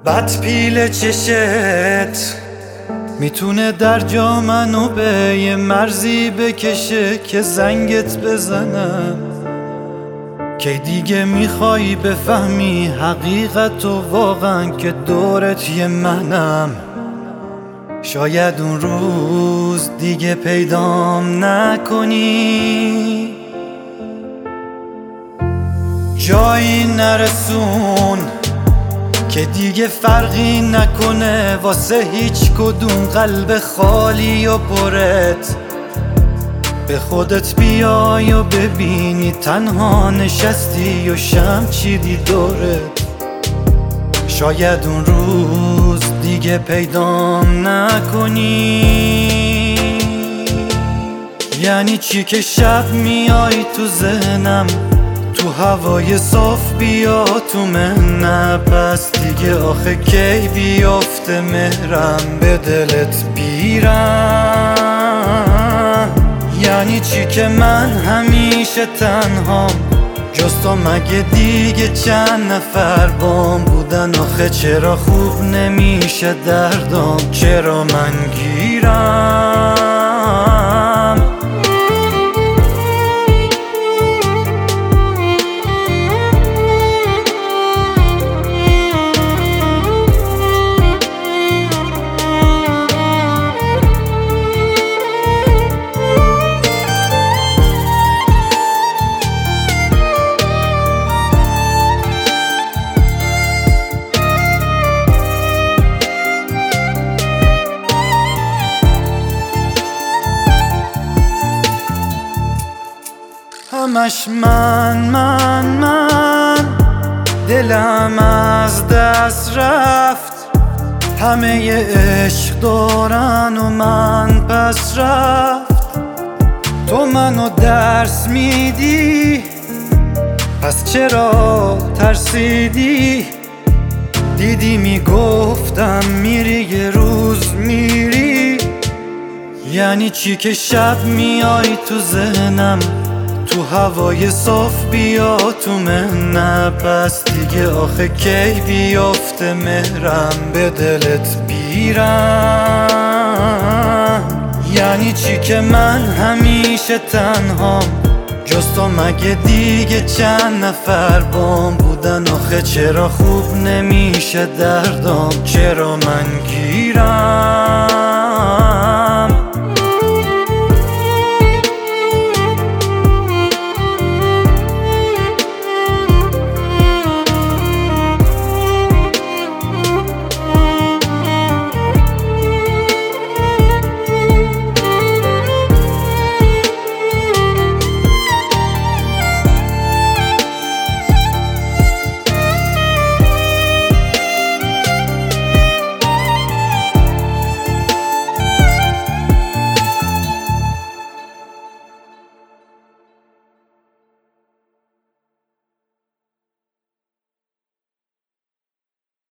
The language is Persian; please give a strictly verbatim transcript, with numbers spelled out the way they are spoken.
بد پیل چشت میتونه در جا منو به یه مرزی بکشه که زنگت بزنم. کی دیگه میخوای بفهمی حقیقت و واقعا که دورت یه منم. شاید اون روز دیگه پیدام نکنی، جایی نرسون که دیگه فرقی نکنه واسه هیچ کدوم قلب خالی و پرت. به خودت بیای و ببینی تنها نشستی و شمع چیدی دورت. شاید اون روز دیگه پیدام نکنی. یعنی چی که شب میای تو ذهنم، تو هوای صاف بیا تو مهنه، پس دیگه آخه کی بیافته مهرم به دلت بیرم. یعنی چی که من همیشه تنهام، جز تو مگه دیگه چند نفر بام بودن؟ آخه چرا خوب نمیشه دردام، چرا من گیرم؟ همش من من من دلم از دست رفت. همه ی عشق دارن و من پس رفت. تو منو درس میدی پس چرا ترسیدی؟ دیدی میگفتم میری یه روز میری. یعنی چی که شب میای تو ذهنم، تو هوای صاف بیا تو مهنه، پس دیگه آخه کی بیافته مهرم به دلت بیرم. یعنی چی که من همیشه تنهام، جز تو مگه دیگه چند نفر بام بودن؟ آخه چرا خوب نمیشه دردام، چرا من گیرم؟